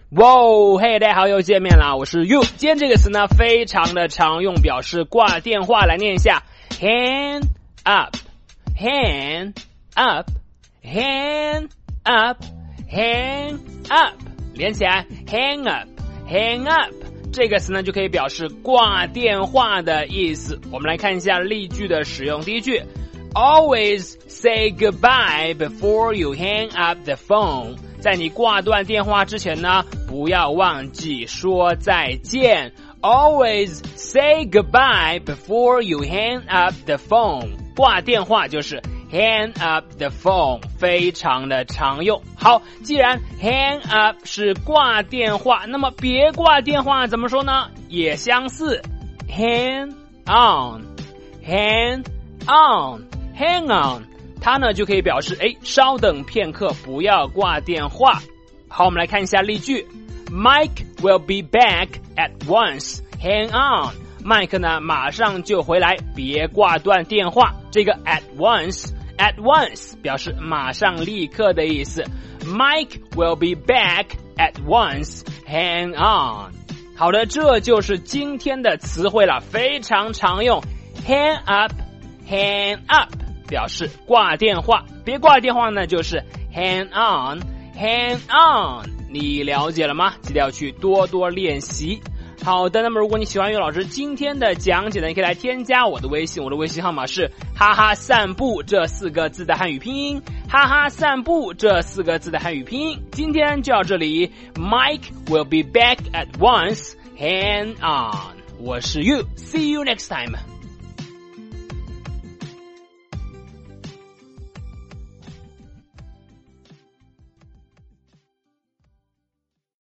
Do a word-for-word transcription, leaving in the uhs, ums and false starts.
哇哦，嘿，大家好，又见面啦，我是 you。今天这个词呢，非常的常用，表示挂电话。来念一下 ，hand up，hand up，hand up，hand up， 连起来 ，hang up，hang up。这个词呢，就可以表示挂电话的意思。我们来看一下例句的使用。第一句 ，Always say goodbye before you hang up the phone。在你挂断电话之前呢，不要忘记说再见。Always say goodbye before you hang up the phone。挂电话就是 hang up the phone， 非常的常用。好，既然 hang up 是挂电话，那么别挂电话怎么说呢？也相似 ，hang on，hang on，hang on。它呢就可以表示，哎，稍等片刻，不要挂电话。好，我们来看一下例句 ：Mike will be back at once. Hang on. Mike 呢马上就回来，别挂断电话。这个 at once, at once 表示马上、立刻的意思。Mike will be back at once. Hang on. 好的，这就是今天的词汇了，非常常用。Hang up, hang up。表示挂电话，别挂电话呢就是 hang on hang on。 你了解了吗？记得要去多多练习。好的，那么如果你喜欢于老师今天的讲解呢，你可以来添加我的微信，我的微信号码是哈哈散步这四个字的汉语拼音，哈哈散步这四个字的汉语拼音。今天就到这里， Mike will be back at once. Hang on。 我是 you, see you next time.